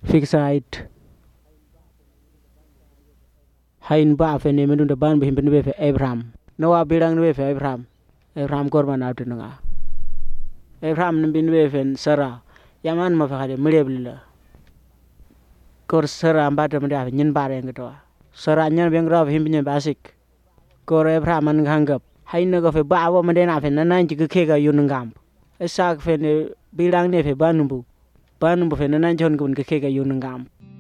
fixite hain ba fe ne mendu da ban be be fe Abraham no wa bilang be fe Abraham korban abdu nga Abraham bin be fe Sarah yaman ma fa de mrebla kor Sarah ambata mda nyin bare ngato Sarah nyan be ngra him bin basik kor Abraham an hanggap hain ga fe ba wa mde na fe nan ji ke ga yun ngam sak fe ne bilang ne fe banumbu fe nan jon gun ke ga yun ngam